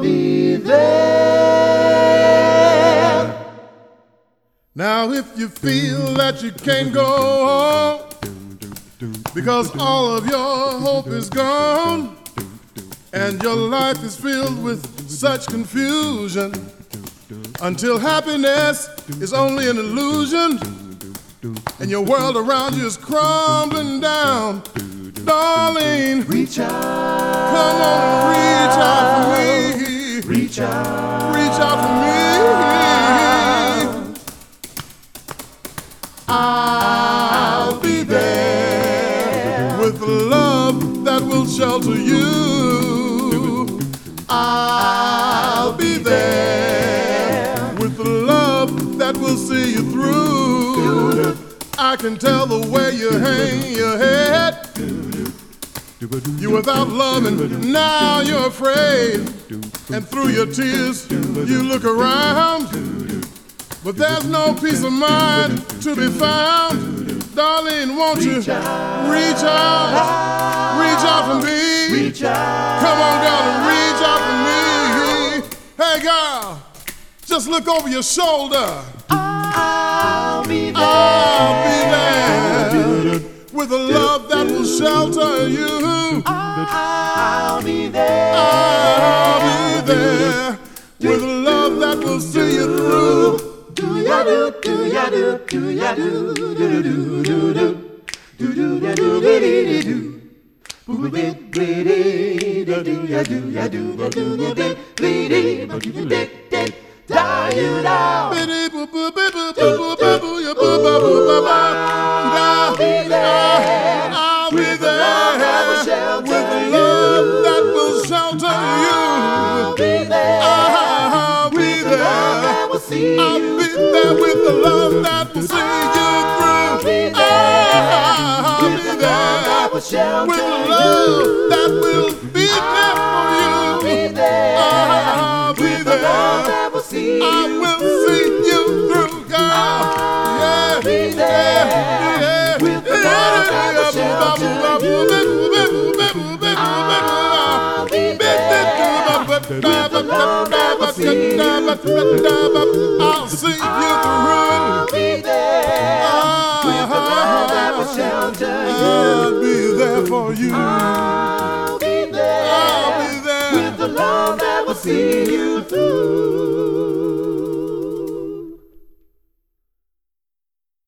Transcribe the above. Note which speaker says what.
Speaker 1: be there.
Speaker 2: Now if you feel that you can't go on because all of your hope is gone and your life is filled with such confusion until happiness is only an illusion and your world around you is crumbling down, darling,
Speaker 1: Reach out,
Speaker 2: come on, reach out for me,
Speaker 1: reach out,
Speaker 2: reach out for me. I'll be there with the love that will shelter you. I'll be there with the love that will see you through. I can tell the way you hang your head. You're without love and now you're afraid. And through your tears you look around, but there's no peace of mind to be found. Darling, won't you reach out for me.
Speaker 1: reach out.
Speaker 2: Come on, darling, reach out for me. Hey, girl, just look over your shoulder.
Speaker 1: I'll be there.
Speaker 2: I'll be there with a love that will shelter you.
Speaker 1: I'll be there.
Speaker 2: I'll be there with a love that will see you through.
Speaker 1: Do ya do, do ya do, do ya do, do do do do do, do do ya do, do do do. Boo bit bleedy, do ya do, ya do, ya do, ya bit bleedy, but you dick dick, die you now.
Speaker 2: Biddy boo boo boo boo boo boo boo boo ya boo boo boo boo boo.
Speaker 1: I'll be there.
Speaker 2: I'll be
Speaker 1: With the love that will
Speaker 2: there
Speaker 1: shelter
Speaker 2: with the
Speaker 1: you.
Speaker 2: love that will shelter you.
Speaker 1: I'll be there.
Speaker 2: I'll be
Speaker 1: With the love
Speaker 2: there.
Speaker 1: that will see
Speaker 2: I'll
Speaker 1: you
Speaker 2: be there with the love that will see you
Speaker 1: I'll
Speaker 2: through.
Speaker 1: be there.
Speaker 2: I'll
Speaker 1: With
Speaker 2: be
Speaker 1: the love that
Speaker 2: there
Speaker 1: will shelter
Speaker 2: with the
Speaker 1: you.
Speaker 2: love that will be there for you.
Speaker 1: I'll be there.
Speaker 2: I'll be
Speaker 1: With the love
Speaker 2: there.
Speaker 1: that will see
Speaker 2: I
Speaker 1: you
Speaker 2: will
Speaker 1: through.
Speaker 2: see you through, girl.
Speaker 1: I'll be there. With the love that will shelter you. I'll be there. With the love that will see you through.
Speaker 2: I'll see you
Speaker 1: I'll
Speaker 2: through.
Speaker 1: be there. With the love that will shelter you.
Speaker 2: I'll be there for you.
Speaker 1: I'll be there.
Speaker 2: I'll be there.
Speaker 1: With the love that will see you through.